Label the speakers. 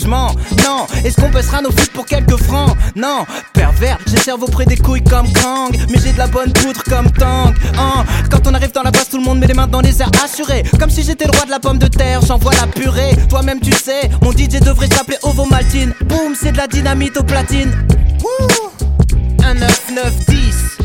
Speaker 1: franchement, non. Est-ce qu'on passera nos foot pour quelques francs? Non, pervers, j'ai le cerveau près des couilles comme Kang, mais j'ai de la bonne poudre comme Tang. Quand on arrive dans la base, tout le monde met les mains dans les airs assurés, comme si j'étais le roi de la pomme de terre, j'envoie la purée. Toi-même tu sais, mon DJ devrait s'appeler Ovomaltine. Boum, c'est de la dynamite au platine. Wouh. 1, 9, 9, 10.